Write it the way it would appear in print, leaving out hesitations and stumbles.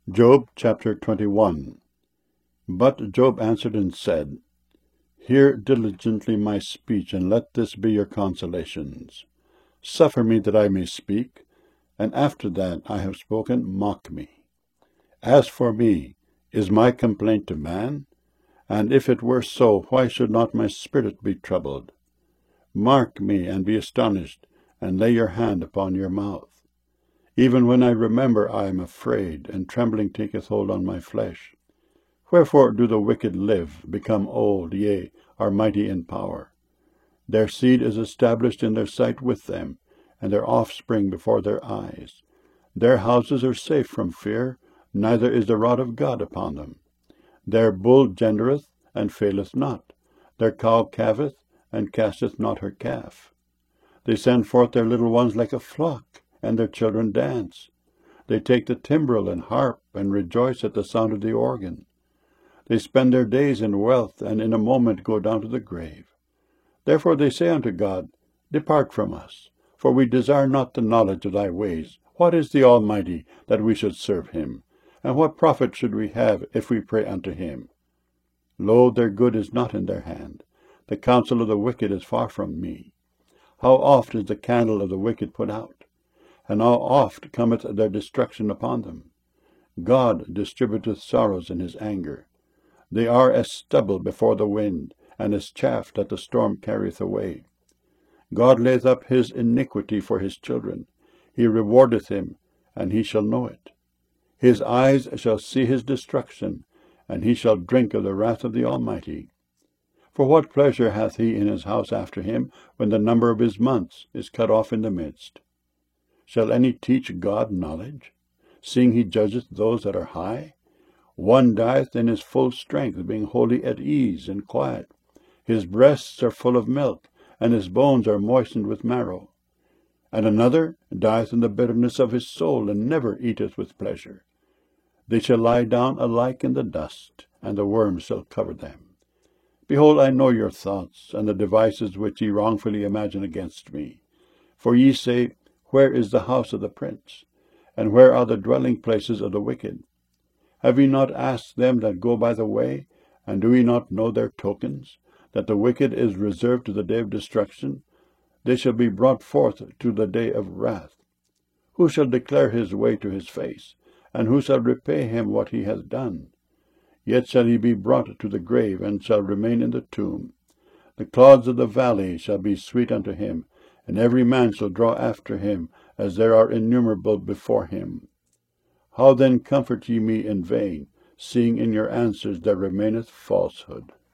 Job chapter 21. But Job answered and said, Hear diligently my speech, and let this be your consolations. Suffer me that I may speak, and after that I have spoken, mock me. As for me, is my complaint to man? And if it were so, why should not my spirit be troubled? Mark me, and be astonished, and lay your hand upon your mouth. Even when I remember, I am afraid, and trembling taketh hold on my flesh. Wherefore do the wicked live, become old, yea, are mighty in power? Their seed is established in their sight with them, and their offspring before their eyes. Their houses are safe from fear, neither is the rod of God upon them. Their bull gendereth, and faileth not. Their cow calveth, and casteth not her calf. They send forth their little ones like a flock, and their children dance. They take the timbrel and harp, and rejoice at the sound of the organ. They spend their days in wealth, and in a moment go down to the grave. Therefore they say unto God, Depart from us, for we desire not the knowledge of thy ways. What is the Almighty, that we should serve him? And what profit should we have, if we pray unto him? Lo, their good is not in their hand. The counsel of the wicked is far from me. How oft is the candle of the wicked put out? And how oft cometh their destruction upon them? God distributeth sorrows in his anger. They are as stubble before the wind, and as chaff that the storm carrieth away. God layeth up his iniquity for his children. He rewardeth him, and he shall know it. His eyes shall see his destruction, and he shall drink of the wrath of the Almighty. For what pleasure hath he in his house after him, when the number of his months is cut off in the midst? Shall any teach God knowledge, seeing he judgeth those that are high? One dieth in his full strength, being wholly at ease and quiet. His breasts are full of milk, and his bones are moistened with marrow. And another dieth in the bitterness of his soul, and never eateth with pleasure. They shall lie down alike in the dust, and the worms shall cover them. Behold, I know your thoughts, and the devices which ye wrongfully imagine against me. For ye say, Where is the house of the prince? And where are the dwelling places of the wicked? Have ye not asked them that go by the way? And do ye not know their tokens? That the wicked is reserved to the day of destruction? They shall be brought forth to the day of wrath. Who shall declare his way to his face? And who shall repay him what he hath done? Yet shall he be brought to the grave, and shall remain in the tomb. The clods of the valley shall be sweet unto him, and every man shall draw after him, as there are innumerable before him. How then comfort ye me in vain, seeing in your answers there remaineth falsehood?